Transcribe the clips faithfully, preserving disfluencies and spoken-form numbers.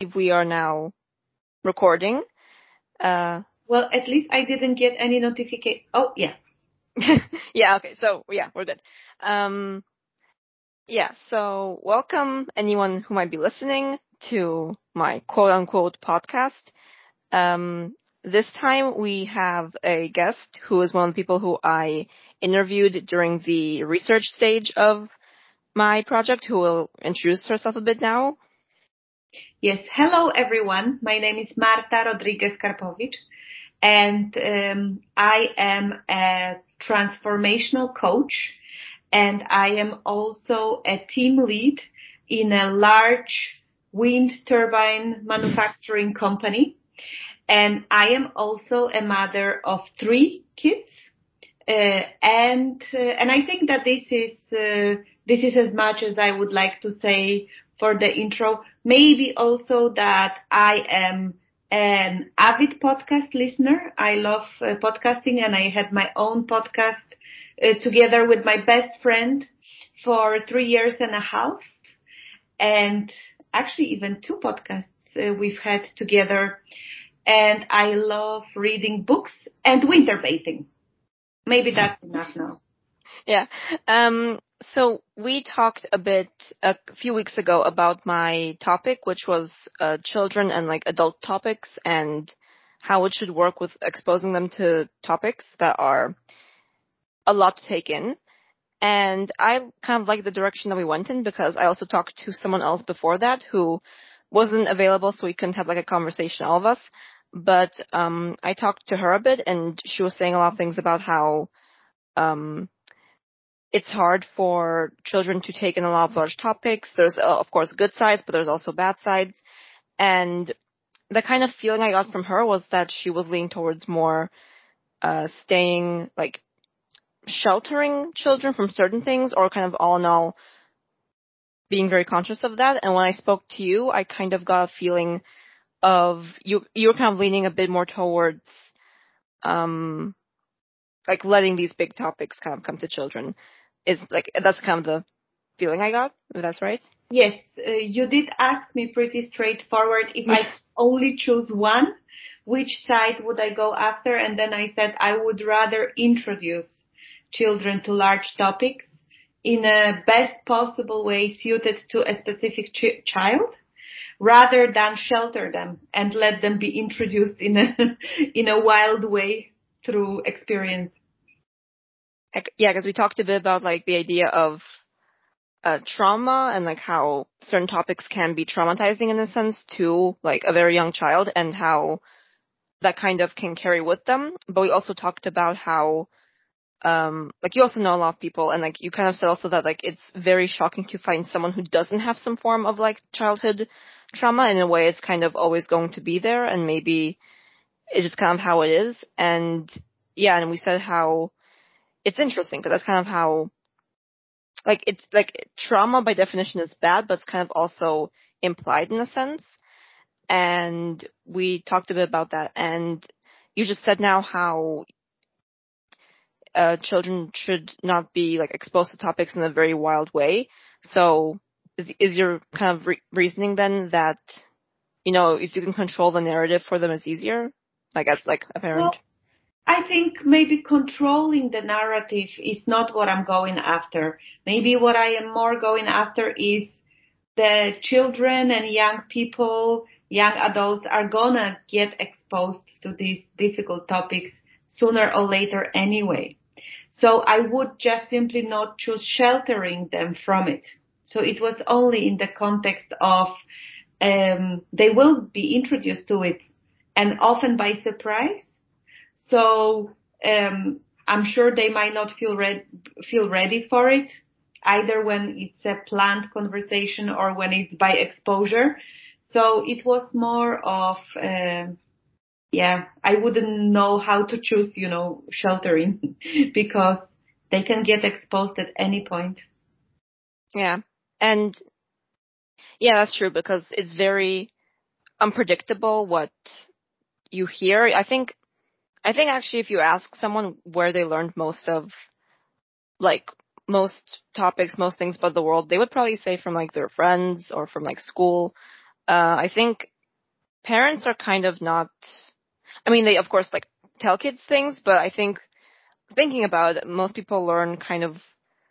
we are now recording. Uh, well, at least I didn't get any notification. Oh, yeah. yeah, okay, so yeah, we're good. Um, yeah, so welcome anyone who might be listening to my quote-unquote podcast. Um, this time we have a guest who is one of the people who I interviewed during the research stage of my project, who will introduce herself a bit now. Yes. Hello, everyone. My name is Marta Rodriguez Karpowicz, and um, I am a transformational coach, and I am also a team lead in a large wind turbine manufacturing company. And I am also a mother of three kids. Uh, and uh, and I think that this is uh, this is as much as I would like to say for the intro. Maybe also that I am an avid podcast listener. I love uh, podcasting, and I had my own podcast uh, together with my best friend for three years and a half, and actually even two podcasts uh, we've had together. And I love reading books and winter bathing. Maybe that's enough now. Yeah. Um, so we talked a bit a few weeks ago about my topic, which was uh, children and like adult topics and how it should work with exposing them to topics that are a lot to take in. And I kind of like the direction that we went in because I also talked to someone else before that who wasn't available, so we couldn't have like a conversation, all of us. But um, I talked to her a bit, and she was saying a lot of things about how um, it's hard for children to take in a lot of large topics. There's, uh, of course, good sides, but there's also bad sides. And the kind of feeling I got from her was that she was leaning towards more uh, staying, like, sheltering children from certain things, or kind of all in all being very conscious of that. And when I spoke to you, I kind of got a feeling of you, you were kind of leaning a bit more towards, um, like letting these big topics kind of come to children. Is like, that's kind of the feeling I got, if that's right. Yes, uh, you did ask me pretty straightforward if I only choose one, which side would I go after? And then I said I would rather introduce children to large topics in a best possible way suited to a specific ch- child, rather than shelter them and let them be introduced in a in a wild way through experience. Yeah, because we talked a bit about like the idea of uh, trauma and like how certain topics can be traumatizing in a sense to like a very young child and how that kind of can carry with them. But we also talked about how um like you also know a lot of people, and like you kind of said also that like it's very shocking to find someone who doesn't have some form of like childhood trauma. In a way, it's kind of always going to be there, and maybe it's just kind of how it is. And yeah, and we said how it's interesting because that's kind of how, like, it's like trauma by definition is bad, but it's kind of also implied in a sense. And we talked a bit about that. And you just said now how uh, children should not be like exposed to topics in a very wild way. So is, is your kind of re- reasoning then that, you know, if you can control the narrative for them, it's easier? Like as like a parent? Well, I think maybe controlling the narrative is not what I'm going after. Maybe what I am more going after is the children and young people, young adults are gonna get exposed to these difficult topics sooner or later anyway. So I would just simply not choose sheltering them from it. So it was only in the context of um, they will be introduced to it, and often by surprise. So um, I'm sure they might not feel re- feel ready for it, either when it's a planned conversation or when it's by exposure. So it was more of, uh, yeah, I wouldn't know how to choose, you know, sheltering because they can get exposed at any point. Yeah. And yeah, that's true because it's very unpredictable what you hear. I think, I think actually if you ask someone where they learned most of, like, most topics, most things about the world, they would probably say from like their friends or from like school. Uh, I think parents are kind of not, I mean, they of course like tell kids things, but I think thinking about it, most people learn kind of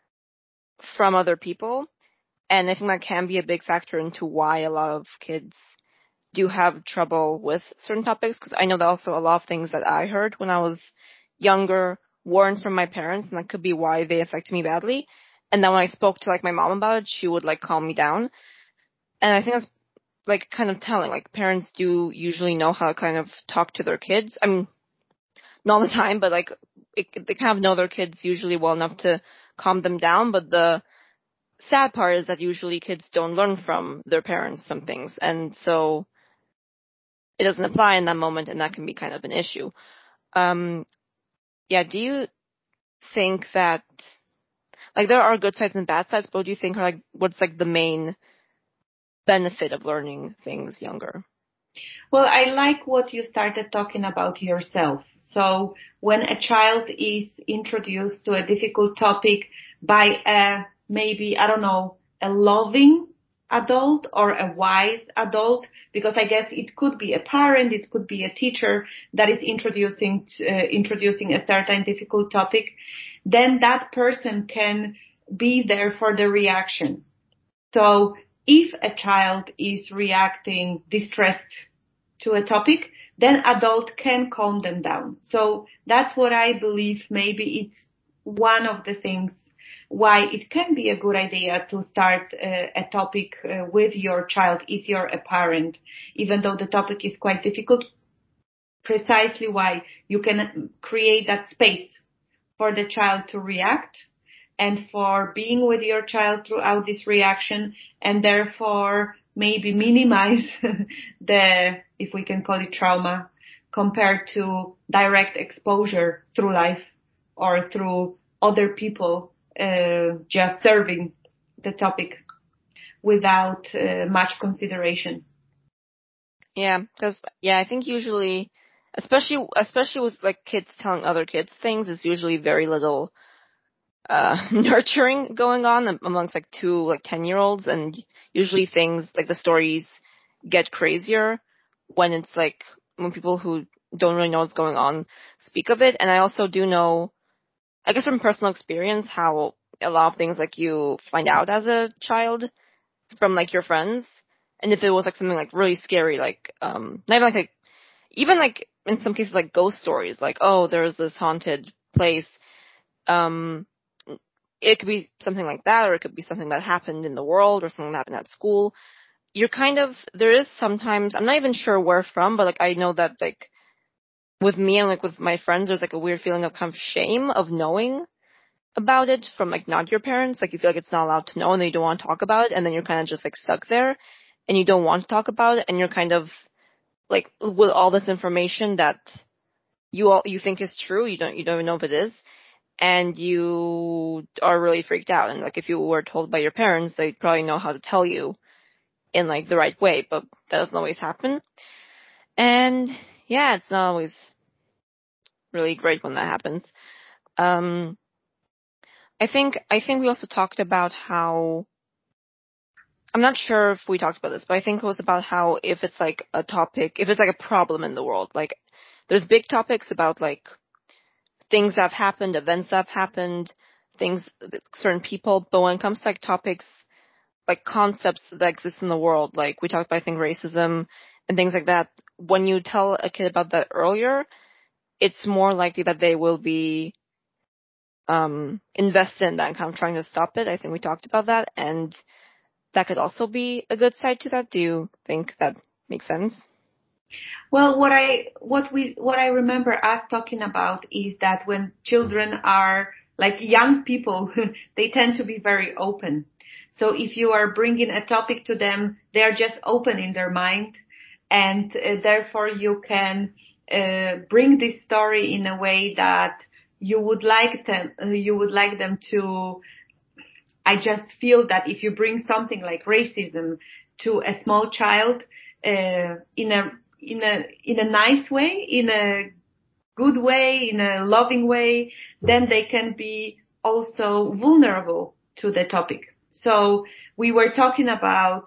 from other people. And I think that can be a big factor into why a lot of kids do have trouble with certain topics. Because I know that also a lot of things that I heard when I was younger weren't from my parents, and that could be why they affected me badly. And then when I spoke to like my mom about it, she would like calm me down. And I think that's like kind of telling. Like parents do usually know how to kind of talk to their kids. I mean, not all the time, but like it, they kind of know their kids usually well enough to calm them down. But the sad part is that usually kids don't learn from their parents some things, and so it doesn't apply in that moment, and that can be kind of an issue. Um, yeah, do you think that like there are good sides and bad sides, but what do you think are like what's like the main benefit of learning things younger? Well, I like what you started talking about yourself. So when a child is introduced to a difficult topic by a maybe, I don't know, a loving adult or a wise adult, because I guess it could be a parent, it could be a teacher that is introducing uh, introducing a certain difficult topic, then that person can be there for the reaction. So if a child is reacting distressed to a topic, then adult can calm them down. So that's what I believe. Maybe it's one of the things why it can be a good idea to start uh, a topic uh, with your child if you're a parent, even though the topic is quite difficult, precisely why you can create that space for the child to react and for being with your child throughout this reaction, and therefore maybe minimize the, if we can call it trauma, compared to direct exposure through life or through other people uh, just serving the topic without uh, much consideration. Yeah, because yeah, I think usually, especially especially with like kids telling other kids things, is usually very little uh nurturing going on amongst like two like ten year olds, and usually things like the stories get crazier when it's like when people who don't really know what's going on speak of it. And I also do know, I guess from personal experience, how a lot of things like you find out as a child from like your friends, and if it was like something like really scary, like um not even like, like even like in some cases like ghost stories, like oh there's this haunted place, um it could be something like that, or it could be something that happened in the world, or something that happened at school. You're kind of, there is sometimes, I'm not even sure where from, but like I know that like with me and like with my friends, there's like a weird feeling of kind of shame of knowing about it from like not your parents. Like you feel like it's not allowed to know and you don't want to talk about it, and then you're kind of just like stuck there and you don't want to talk about it, and you're kind of like with all this information that you all you think is true, you don't you don't even know if it is, and you are really freaked out. And like if you were told by your parents, they'd probably know how to tell you in like the right way, but that doesn't always happen. And yeah, it's not always really great when that happens. Um, I think I think we also talked about how, I'm not sure if we talked about this, but I think it was about how if it's like a topic, if it's like a problem in the world, like there's big topics about like things that have happened, events that have happened, things, certain people, but when it comes to like topics, like concepts that exist in the world, like we talked about, I think, racism and things like that, when you tell a kid about that earlier, it's more likely that they will be um invested in that and kind of trying to stop it. I think we talked about that, and that could also be a good side to that. Do you think that makes sense? Well, what I what we what I remember us talking about is that when children are like young people, they tend to be very open. So if you are bringing a topic to them, they are just open in their mind, and uh, therefore you can uh, bring this story in a way that you would like them uh, you would like them to. I just feel that if you bring something like racism to a small child uh, in a in a in a nice way, in a good way, in a loving way, then they can be also vulnerable to the topic. So we were talking about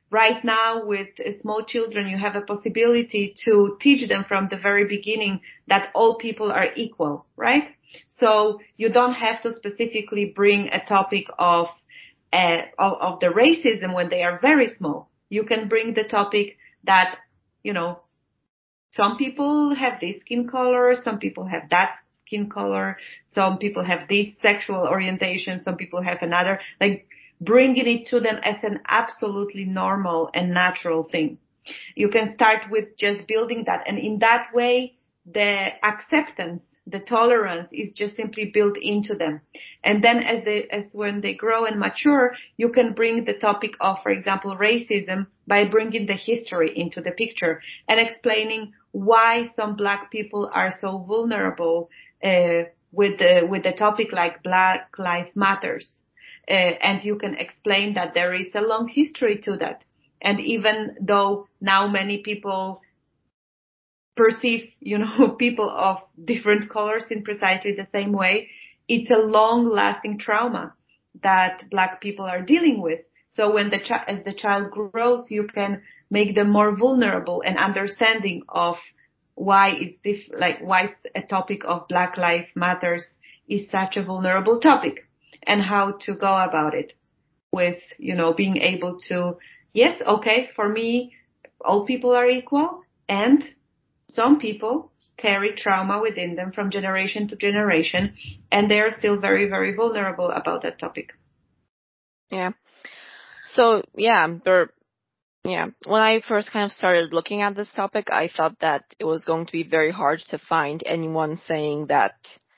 right now with uh, small children, you have a possibility to teach them from the very beginning that all people are equal, right? So you don't have to specifically bring a topic of, uh, of, of the racism when they are very small. You can bring the topic that, you know, some people have this skin color, some people have that skin color, some people have this sexual orientation, some people have another, like bringing it to them as an absolutely normal and natural thing. You can start with just building that, and in that way, the acceptance, the tolerance is just simply built into them. And then as they, as when they grow and mature, you can bring the topic of, for example, racism by bringing the history into the picture and explaining why some black people are so vulnerable, uh, with the, with the topic like Black Lives Matters. Uh, and you can explain that there is a long history to that. And even though now many people perceive, you know, people of different colors in precisely the same way, it's a long-lasting trauma that black people are dealing with. So when the chi- as the child grows, you can make them more vulnerable and understanding of why it's diff- like why a topic of Black Lives Matters is such a vulnerable topic, and how to go about it with, you know, being able to, yes, okay, for me, all people are equal, and some people carry trauma within them from generation to generation, and they're still very, very vulnerable about that topic. Yeah. So, yeah, there, yeah, when I first kind of started looking at this topic, I thought that it was going to be very hard to find anyone saying that,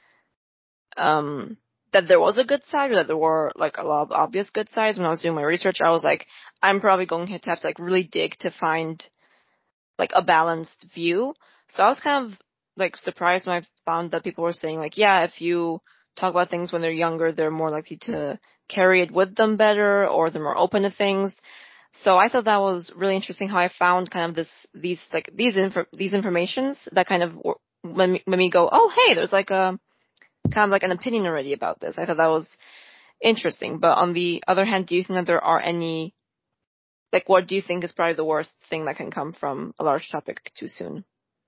um, that there was a good side, or that there were like a lot of obvious good sides. When I was doing my research, I was like, I'm probably going to have to like really dig to find like a balanced view. So I was kind of like surprised when I found that people were saying like, yeah, if you talk about things when they're younger, they're more likely to carry it with them better, or they're more open to things. So I thought that was really interesting how I found kind of this, these like these info, these informations that kind of made me, made me go, oh hey, there's like a kind of like an opinion already about this. I thought that was interesting. But on the other hand, do you think that there are any, like, what do you think is probably the worst thing that can come from a large topic too soon?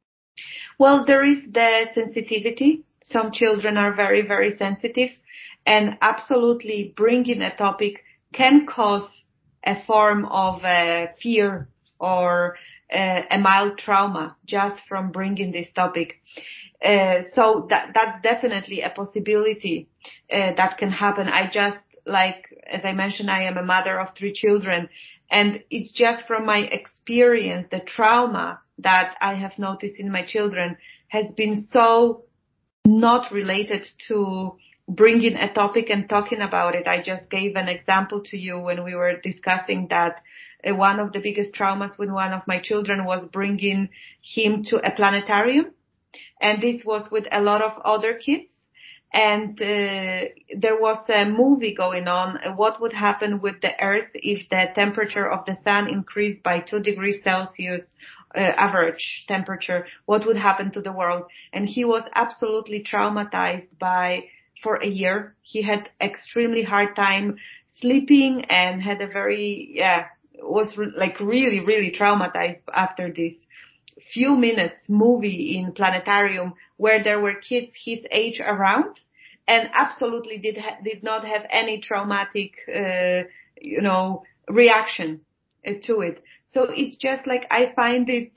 Well, there is the sensitivity. Some children are very, very sensitive, and absolutely bringing a topic can cause a form of uh, fear or uh, a mild trauma just from bringing this topic. Uh, so that, that's definitely a possibility uh, that can happen. I just, like, as I mentioned, I am a mother of three children, and it's just from my experience, the trauma that I have noticed in my children has been so not related to bringing a topic and talking about it. I just gave an example to you when we were discussing that uh, one of the biggest traumas with one of my children was bringing him to a planetarium. And this was with a lot of other kids. And uh, there was a movie going on. What would happen with the Earth if the temperature of the sun increased by two degrees Celsius, uh, average temperature? What would happen to the world? And he was absolutely traumatized by, for a year. He had extremely hard time sleeping and had a very, yeah, was re- like really, really traumatized after this few minutes movie in planetarium where there were kids his age around, and absolutely did ha- did not have any traumatic, uh, you know, reaction uh, to it. So it's just like I find it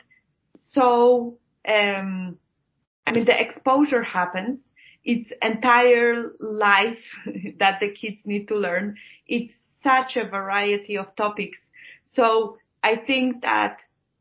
so. Um, I mean, the exposure happens. It's entire life that the kids need to learn. It's such a variety of topics. So I think that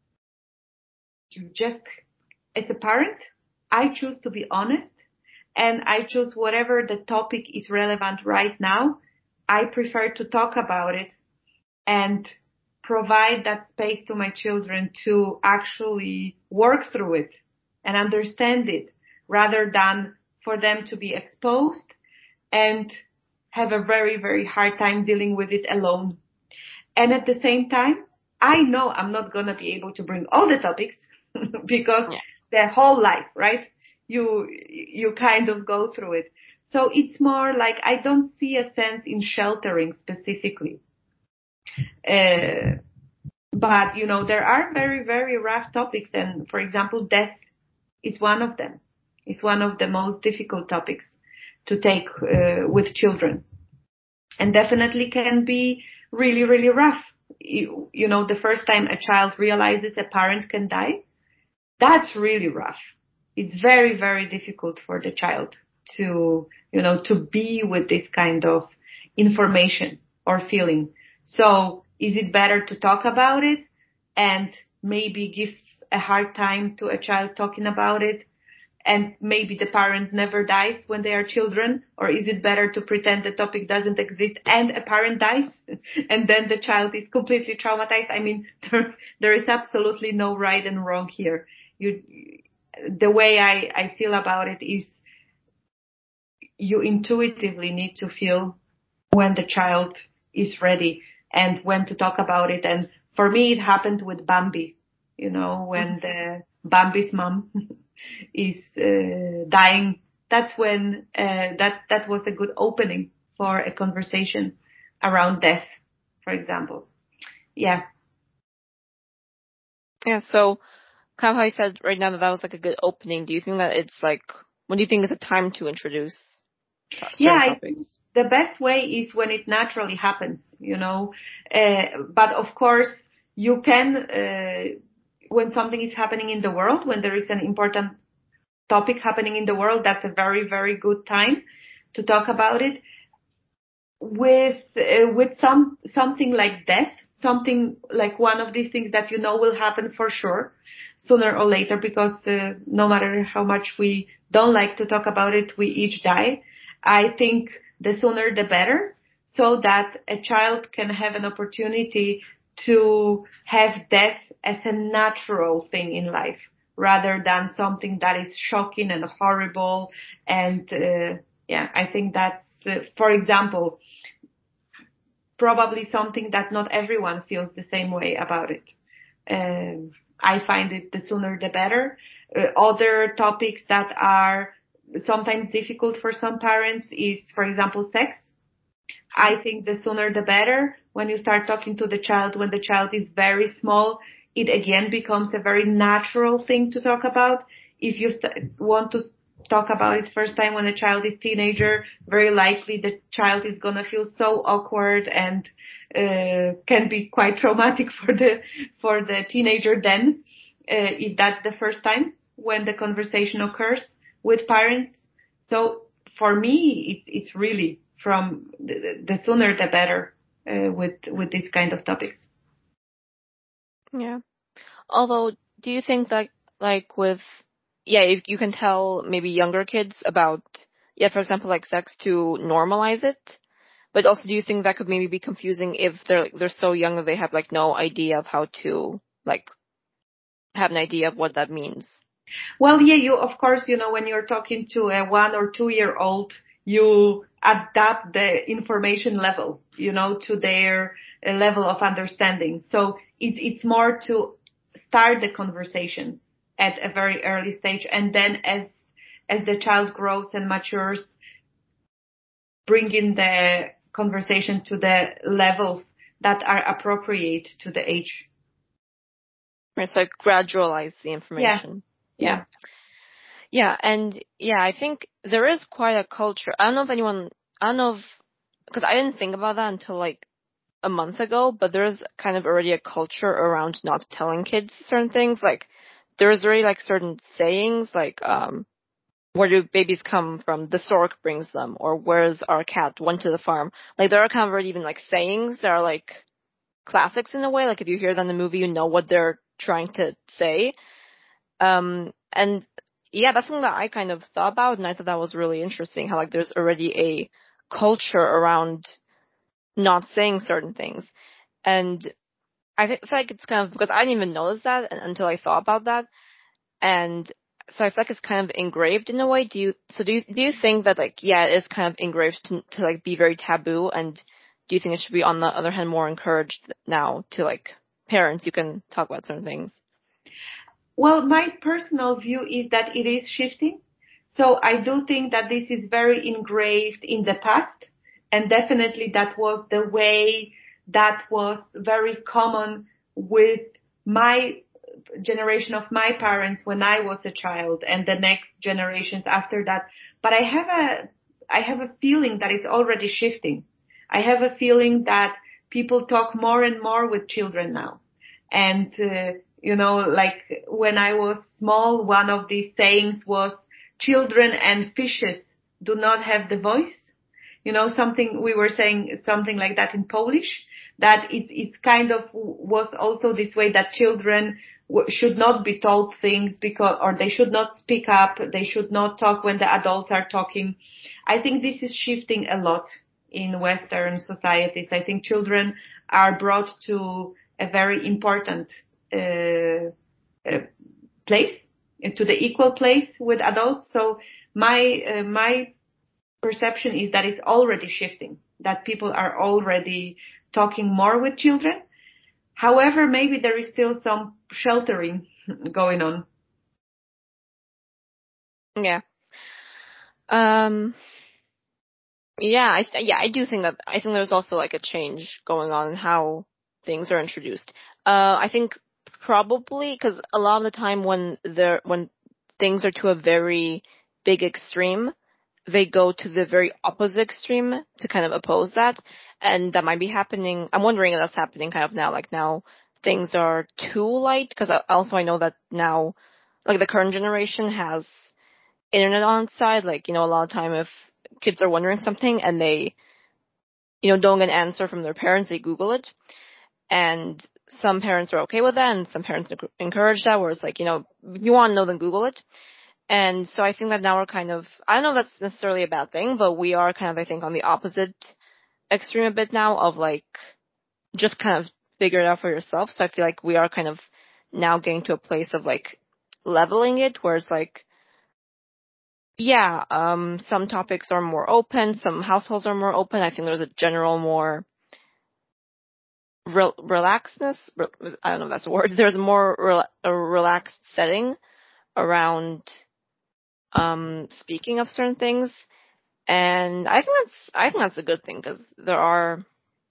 you just, as a parent, I choose to be honest, and I choose whatever the topic is relevant right now. I prefer to talk about it and provide that space to my children to actually work through it and understand it, rather than for them to be exposed and have a very, very hard time dealing with it alone. And at the same time, I know I'm not going to be able to bring all the topics because Yeah. the whole life, right? You, you kind of go through it. So it's more like I don't see a sense in sheltering specifically. Uh, but, you know, there are very, very rough topics. And for example, death is one of them. It's one of the most difficult topics to take uh, with children, and definitely can be really, really rough. You, you know, the first time a child realizes a parent can die, that's really rough. It's very, very difficult for the child to, you know, to be with this kind of information or feeling. So is it better to talk about it and maybe give a hard time to a child talking about it, and maybe the parent never dies when they are children? Or is it better to pretend the topic doesn't exist and a parent dies and then the child is completely traumatized? I mean, there, there is absolutely no right and wrong here. You, the way I, I feel about it is you intuitively need to feel when the child is ready and when to talk about it. And for me, it happened with Bambi, you know, when the Bambi's mom is uh, dying. That's when uh, that that was a good opening for a conversation around death, for example. Yeah. Yeah. So kind of how you said right now that that was like a good opening. Do you think that it's like, when do you think is a time to introduce to- certain Yeah, I think topics? the best way is when it naturally happens, you know. Uh, but of course, you can, uh, when something is happening in the world, when there is an important topic happening in the world, that's a very, very good time to talk about it. With, uh, with some, something like death, something like one of these things that you know will happen for sure, sooner or later, because uh, no matter how much we don't like to talk about it, we each die. I think the sooner the better, so that a child can have an opportunity to have death as a natural thing in life, rather than something that is shocking and horrible. And uh, yeah, I think that's, uh, for example, probably something that not everyone feels the same way about it. Um, I find it the sooner the better. Uh, other topics that are sometimes difficult for some parents is, for example, sex. I think the sooner the better. When you start talking to the child, when the child is very small, it again becomes a very natural thing to talk about. If you st- want to talk about it first time when a child is teenager, very likely the child is gonna feel so awkward and uh, can be quite traumatic for the for the teenager then, uh, if that's the first time when the conversation occurs with parents. So for me, it's it's really from the, the sooner the better uh, with with this kind of topics. Yeah. Although, do you think that, like with, yeah, if you can tell maybe younger kids about, yeah, for example, like sex, to normalize it, but also do you think that could maybe be confusing if they're they're so young that they have like no idea of how to like have an idea of what that means? Well, yeah, you, of course, you know, when you're talking to a one or two year old, you adapt the information level, you know, to their uh, level of understanding. So it's, it's more to start the conversation at a very early stage. And then as, as the child grows and matures, bringing the conversation to the levels that are appropriate to the age. Right, so like gradualize the Yeah. information. Yeah. Yeah. Yeah, and yeah, I think there is quite a culture. I don't know if anyone, I don't know if, because I didn't think about that until like a month ago, but there's kind of already a culture around not telling kids certain things. Like, there's already like certain sayings, like, um, where do babies come from? The stork brings them, or where's our cat? Went to the farm. Like, there are kind of already even like sayings that are like classics in a way. Like, if you hear them in the movie, you know what they're trying to say. Um, and yeah, that's something that I kind of thought about, and I thought that was really interesting. How like there's already a culture around not saying certain things, and I feel like it's kind of, because I didn't even notice that until I thought about that, and so I feel like it's kind of engraved in a way. Do you? So do you do you think that like, yeah, it is kind of engraved to, to like be very taboo, and do you think it should be, on the other hand, more encouraged now to like parents? You can talk about certain things. Well, my personal view is that it is shifting. So I do think that this is very engraved in the past, and definitely that was the way that was very common with my generation of my parents when I was a child and the next generations after that. But I have a, I have a feeling that it's already shifting. I have a feeling that people talk more and more with children now. And, uh, you know, like when I was small, one of these sayings was children and fishes do not have the voice. You know, something, we were saying something like that in Polish, that it, it kind of was also this way that children w- should not be told things because, or they should not speak up, they should not talk when the adults are talking. I think this is shifting a lot in Western societies. I think children are brought to a very important uh, uh, place, to the equal place with adults. So my, uh, my perception is that it's already shifting, that people are already talking more with children. However, maybe there is still some sheltering going on. Yeah. Um, yeah, I, yeah, I do think that, I think there's also like a change going on in how things are introduced. Uh, I think probably because a lot of the time when they're, when things are to a very big extreme, they go to the very opposite extreme to kind of oppose that. And that might be happening. I'm wondering if that's happening kind of now, like now things are too light, because also I know that now, like the current generation has internet on its side. Like, you know, a lot of time if kids are wondering something and they, you know, don't get an answer from their parents, they Google it. And some parents are okay with that, and some parents encourage that, where it's like, you know, if you want to know, then Google it. And so I think that now we're kind of, I don't know if that's necessarily a bad thing, but we are kind of, I think, on the opposite extreme a bit now of like, just kind of figure it out for yourself. So I feel like we are kind of now getting to a place of like leveling it, where it's like, yeah, um, some topics are more open, some households are more open. I think there's a general more re- relaxedness, re- I don't know if that's a word, there's more re- a relaxed setting around um speaking of certain things. And I think that's I think that's a good thing, because there are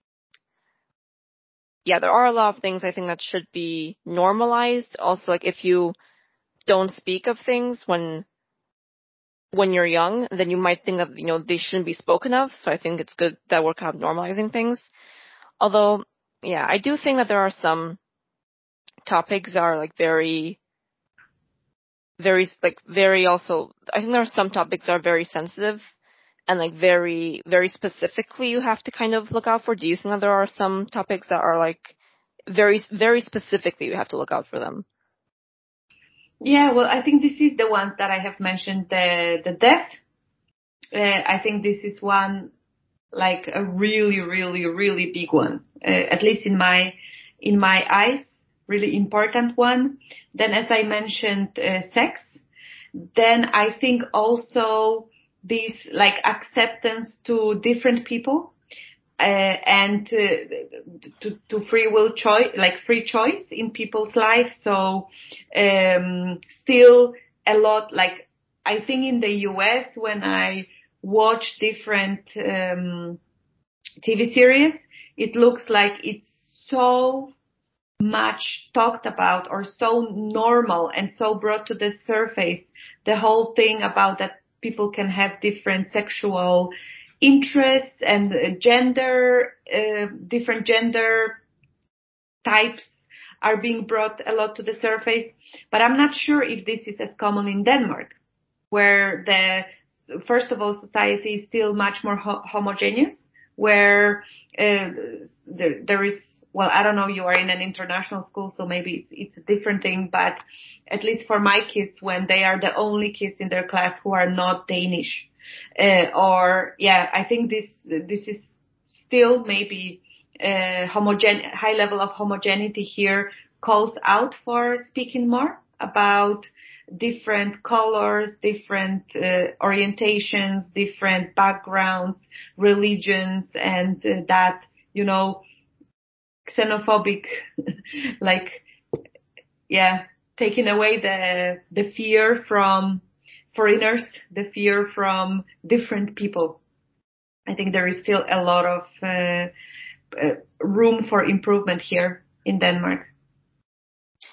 yeah there are a lot of things I think that should be normalized. Also, like if you don't speak of things when when you're young, then you might think that, you know, they shouldn't be spoken of. So I think it's good that we're kind of normalizing things. Although, yeah, I do think that there are some topics that are like very very like very also I think there are some topics that are very sensitive and like very, very specifically you have to kind of look out for. Do you think that there are some topics that are like very, very specifically you have to look out for them? Yeah, well, I think this is the ones that I have mentioned, the, the death. Uh, I think this is one, like a really, really, really big one, uh, at least in my, in my eyes, really important one. Then as I mentioned, uh, sex. Then I think also this like acceptance to different people, uh, and uh, to, to free will choice, like free choice in people's lives. So, um, still a lot, like I think in the U S when I watch different, um, T V series, it looks like it's so much talked about or so normal and so brought to the surface, the whole thing about that people can have different sexual interests and uh, gender, uh, different gender types are being brought a lot to the surface. But I'm not sure if this is as common in Denmark, where the, first of all, society is still much more ho- homogeneous, where uh, there, there is, well, I don't know, you are in an international school, so maybe it's, it's a different thing, but at least for my kids, when they are the only kids in their class who are not Danish, uh, or, yeah, I think this, this is still maybe uh, homogen, high level of homogeneity here calls out for speaking more about different colors, different uh, orientations, different backgrounds, religions, and uh, that, you know, xenophobic, like, yeah, taking away the, the fear from foreigners, the fear from different people. I think there is still a lot of uh, uh, room for improvement here in Denmark.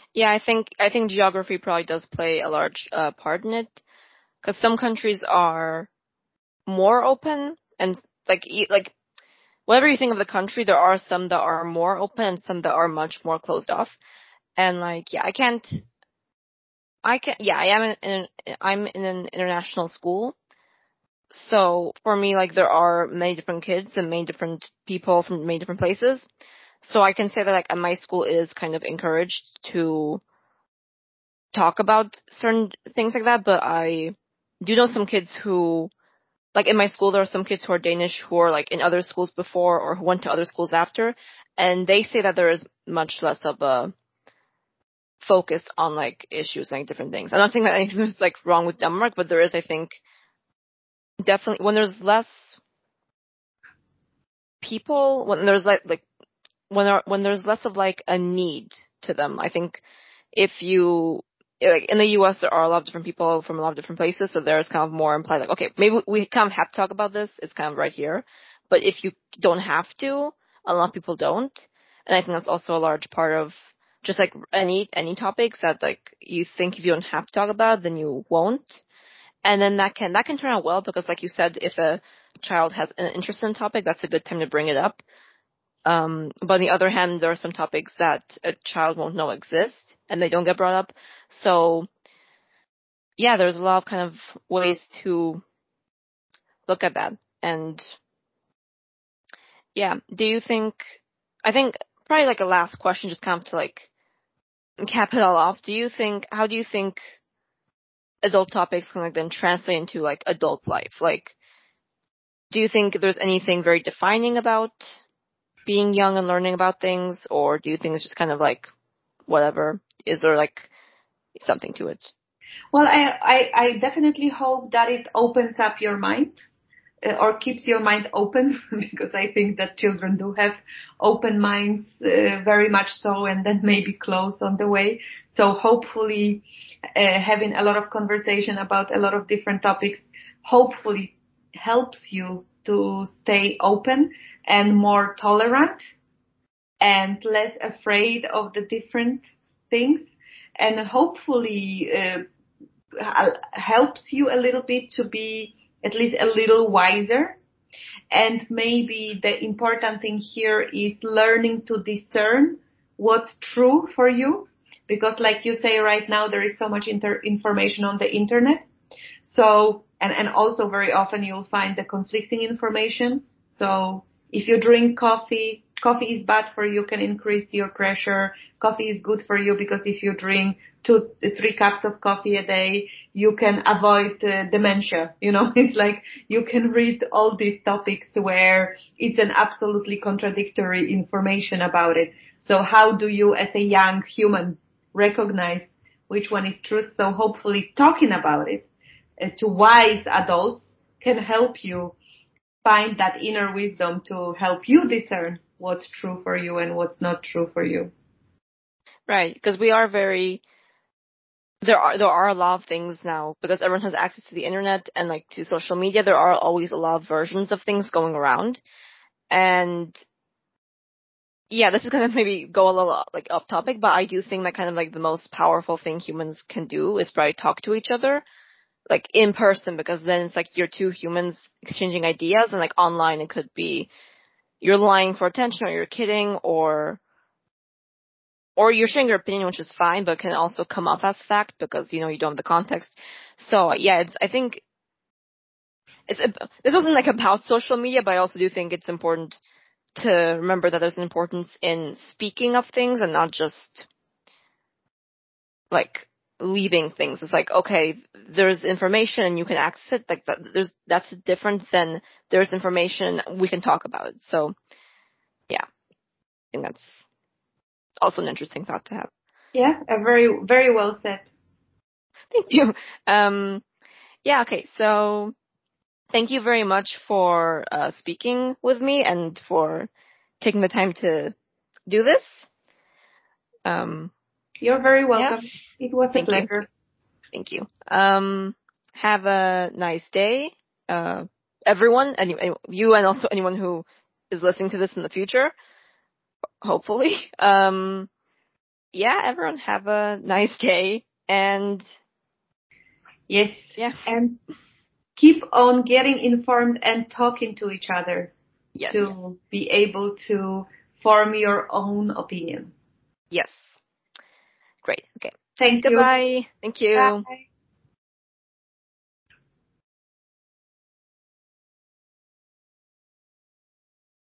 Yeah, I think I think geography probably does play a large uh, part in it, because some countries are more open and like e- like whatever you think of the country, there are some that are more open and some that are much more closed off. And like, yeah, I can't, I can, yeah, I am in, in I'm in an international school. So for me, like, there are many different kids and many different people from many different places. So I can say that like at my school it is kind of encouraged to talk about certain things like that, but I do know some kids who, like in my school, there are some kids who are Danish who are like in other schools before or who went to other schools after, and they say that there is much less of a focus on like issues, like different things. I'm not saying that anything is like wrong with Denmark, but there is, I think, definitely when there's less people, when there's like like when there, when there's less of like a need to them. I think if you like in the U S there are a lot of different people from a lot of different places, so there's kind of more implied like, okay, maybe we kind of have to talk about this. It's kind of right here, but if you don't have to, a lot of people don't, and I think that's also a large part of just like any any topics that like you think if you don't have to talk about, then you won't, and then that can that can turn out well because like you said, if a child has an interest in a topic, that's a good time to bring it up. Um, but on the other hand, there are some topics that a child won't know exist and they don't get brought up. So yeah, there's a lot of kind of ways to look at that. And yeah, do you think, I think probably like a last question, just kind of to like cap it all off. Do you think, how do you think adult topics can like then translate into like adult life? Like, do you think there's anything very defining about being young and learning about things, or do you think it's just kind of like whatever? Is there like something to it? Well, I, I, I definitely hope that it opens up your mind uh, or keeps your mind open because I think that children do have open minds uh, very much so, and then maybe close on the way. So hopefully uh, having a lot of conversation about a lot of different topics hopefully helps you to stay open and more tolerant and less afraid of the different things, and hopefully uh, helps you a little bit to be at least a little wiser. And maybe the important thing here is learning to discern what's true for you. Because like you say right now, there is so much inter- information on the internet. So, and, and also very often you'll find the conflicting information. So if you drink coffee, coffee is bad for you, can increase your pressure. Coffee is good for you because if you drink two, three cups of coffee a day, you can avoid uh, dementia. You know, it's like you can read all these topics where it's an absolutely contradictory information about it. So how do you as a young human recognize which one is truth? So hopefully talking about it uh, to wise adults can help you find that inner wisdom to help you discern what's true for you and what's not true for you. Right, because we are very, there are there are a lot of things now because everyone has access to the internet and like to social media. There are always a lot of versions of things going around, and yeah, this is gonna maybe go a little like off topic, but I do think that kind of like the most powerful thing humans can do is probably talk to each other like in person, because then it's like you're two humans exchanging ideas, and like online it could be you're lying for attention or you're kidding or or you're sharing your opinion, which is fine, but can also come off as fact because, you know, you don't have the context. So yeah, it's, I think it's, this wasn't like about social media, but I also do think it's important to remember that there's an importance in speaking of things and not just like leaving things. It's like, okay, there's information and you can access it. Like that, there's, that's different than there's information, we can talk about it. So yeah, I think that's also an interesting thought to have. Yeah, a very, very well said. Thank you. Um, yeah, okay. So thank you very much for uh, speaking with me and for taking the time to do this. Um, You're very yeah, welcome. It was a thank you. pleasure. Thank you. Um, have a nice day, uh, everyone, and you, you and also anyone who is listening to this in the future, hopefully. Um, yeah, everyone have a nice day. And yes, yeah. And keep on getting informed and talking to each other Yes. to be able to form your own opinion. Yes. Great. Okay. Thank you. Goodbye. Thank you. Bye.